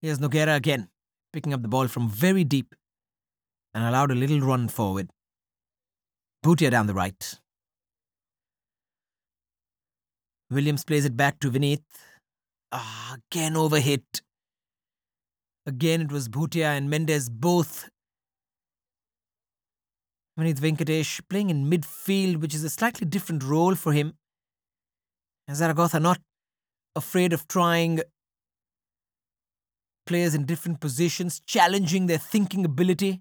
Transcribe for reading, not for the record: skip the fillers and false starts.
Here's Noguera again, picking up the ball from very deep and allowed a little run forward. Bhutia down the right. Williams plays it back to Vineeth. Again overhit. Again it was Bhutia and Mendes both. Vineeth Venkatesh playing in midfield, which is a slightly different role for him. And Zaragoza not afraid of trying players in different positions, challenging their thinking ability.